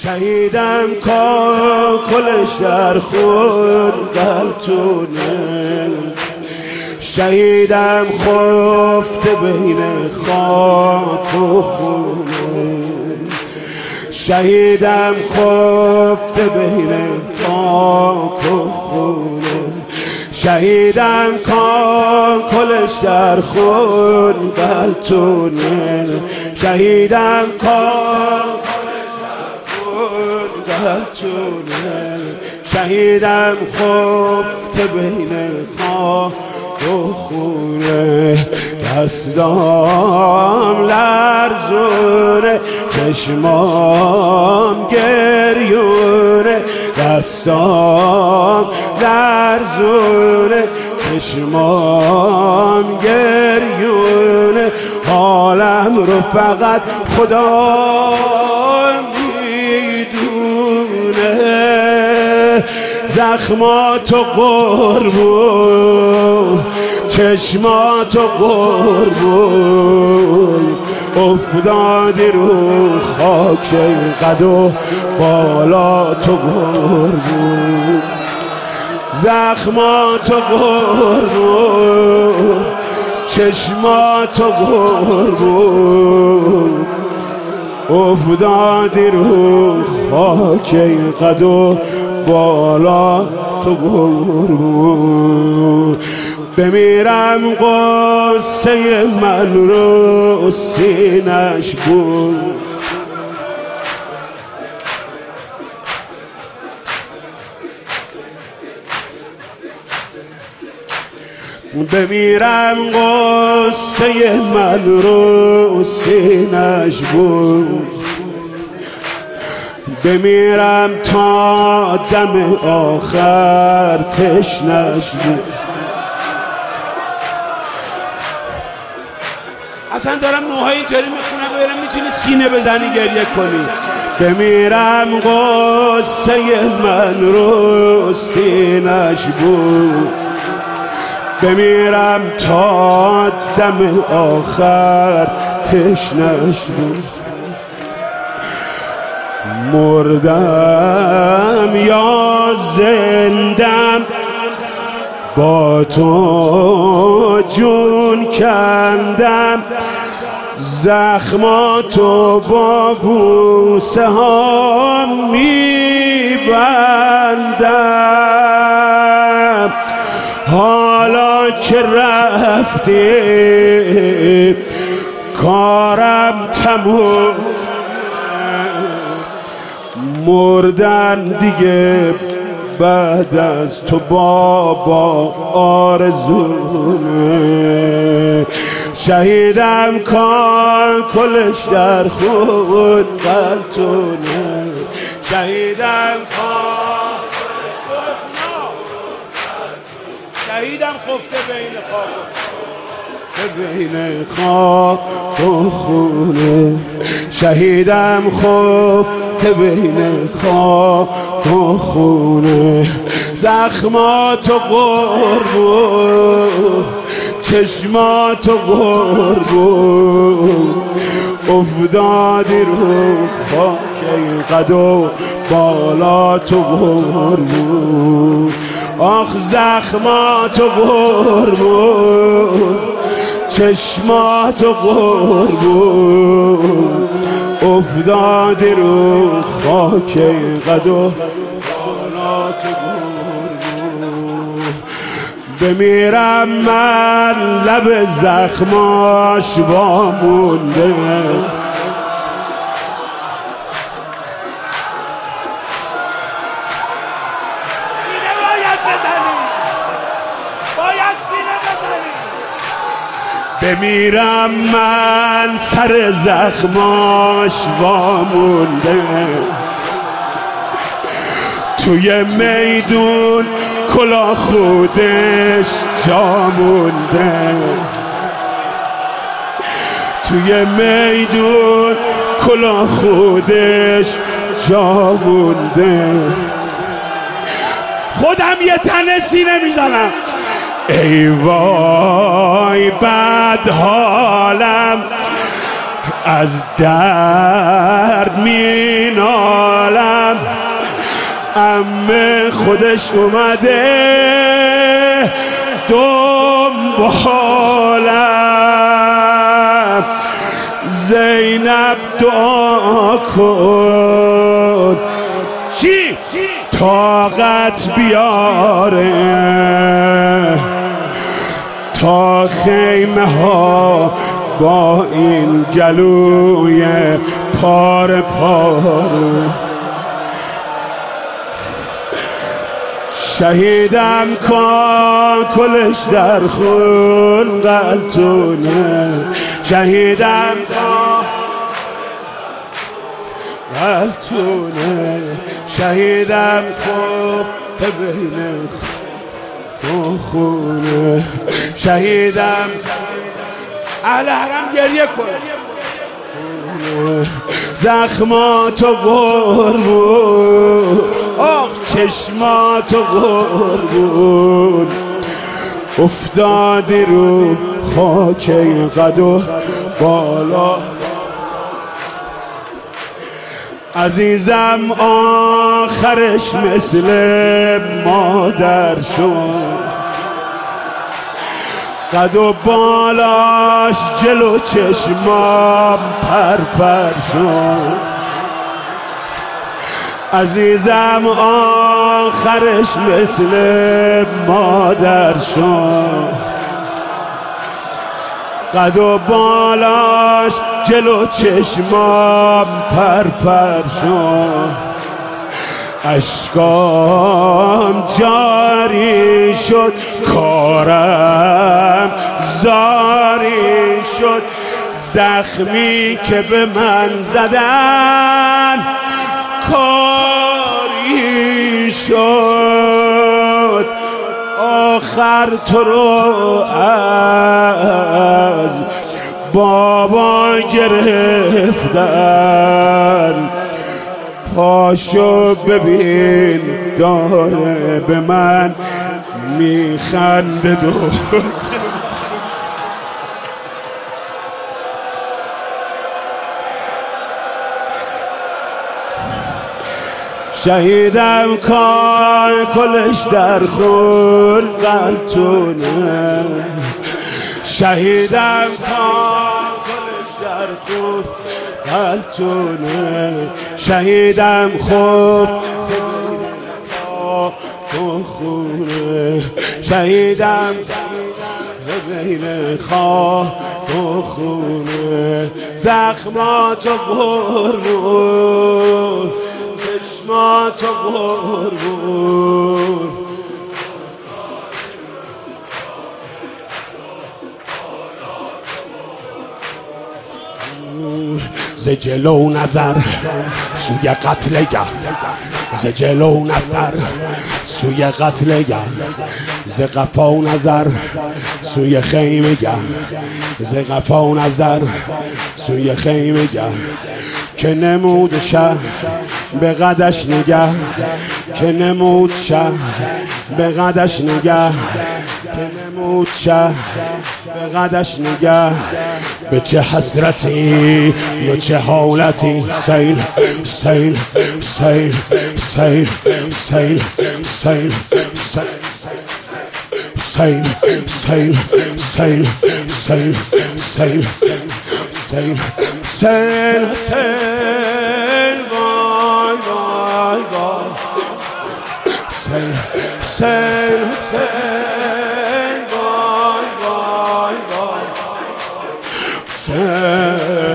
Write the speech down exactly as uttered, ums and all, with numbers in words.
شهیدم کاکلش در خون قلتونه، شهیدم خفته بین خاک و خونه، شهیدم خفته بین خاک و خونه، شهیدم کاکلش در خون قلتونه، شهیدم کاکلش در خون قلتونه، شهیدم خفته بین خاک و خونه، دستام لرزونه چشمام گریونه، دستام لرزونه چشمام گریونه، حالم رو فقط خدا میدونه، زخماتو قربون چشماتو قربون، افتادی رو خاک قد و بالا تو قربون، زخماتو قربون چشماتو قربون، افتادی رو خاک قد و بالا تو قربون، بمیرم قصه من رو سینش بود، بمیرم قصه من رو سینش بود، بمیرم تا دم آخر تشنش بود. اصلا دارم نوهای اینطوری میخونم ببینم میتونی سینه بزنی گریه کنی. بمیرم قصه من رو سینش بود، بمیرم تا دم آخر تشنش بود، مردم یا زندم با تو جون کندم، زخماتو با بوسه ها میبندم، حالا که رفتی کارم تموم، مردن دیگه بعد از تو بابا آرزومه، شهیدم کاکلش در خون قلتونه، شهیدم کاکلش در خون قلتونه، شهیدم خفته بین خاک بین خاک و خونه، شهیدم خفته بین خاک و خونه، زخماتو قربون چشماتو قربون، افتادی رو خاک قد و بالا تو قربون، آخ زخماتو قربون چشماتو قربون، افتادی رو خاک قد و بالا تو قربون، بمیرم من لب زخماش وامونده، بمیرم من سر زخماش وامونده، توی میدون کلا خودش جا مونده، توی میدون کلا خودش جا مونده، خودم یه تنه سینه میزنم، ای وای بد حالم، از درد می نالم، عمه خودش اومده دنبالم. زینب دعا کن چی؟ طاقت بیاره تا خیمه ها با این گلوی پاره پاره. شهیدم کن کلش در خون قلتونه، شهیدم کن قلتونه، شهیدم کن بین خونه، شهیدم اهل حرم گریه کن. زخماتو قربون، آخ چشماتو قربون، افتادی رو خاک قد و بالا. عزیزم آخرش مثل مادر شد، قد و بالاش جلو چشمام پرپر شد. عزیزم آخرش مثل مادر شد، قد و بالاش جلو چشمام پرپر شد. اشکام جاری شد، کارم زاری شد، زخمی که به من زدن کاری شد. آخر تو رو از بابا گرفتن، پاشو ببین داره به من میخنده دو. شهیدم کن کلش در خون قلتونه، شهیدم کن کلش در خون قلتونه، شهیدم خوب تو خونه، شهیدم بین خواه تو خونه. زخماتو قربون، چشماتو قربون، ز جلو نظر سوی قتلگه، ز جلو نظر سوی قتلگه، ز قفا نظر سوی خیمگه، ز قفا نظر سوی خیمگه. که نمود شه به قدش نگه، که نمود شه به قدش نگه، که نمود شه به قدش نگه. به چه حسرتی یا چه حالتی، سیل سیل سیل سیل سیل سیل سیل سیل سیل سیل سیل سیل سیل سیل وای وای وای، سیل سیل سیل وای وای وای، سیل